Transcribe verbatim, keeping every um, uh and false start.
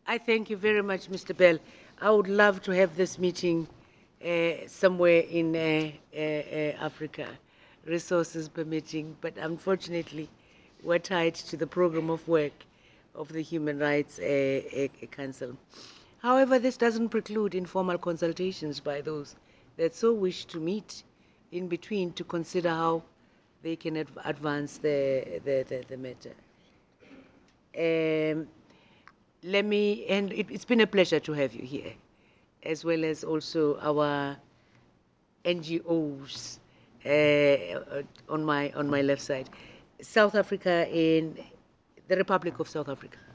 I thank you very much, Mister Bell. I would love to have this meeting uh, somewhere in uh, uh, uh, Africa, resources permitting, but unfortunately, we're tied to the program of work of the Human Rights uh, uh, Council. However, this doesn't preclude informal consultations by those that so wish to meet in between to consider how they can adv advance the, the, the, the matter. Um, let me, and it, it's been a pleasure to have you here, as well as also our N G Os uh, on my on my left side. South Africa in the Republic of South Africa.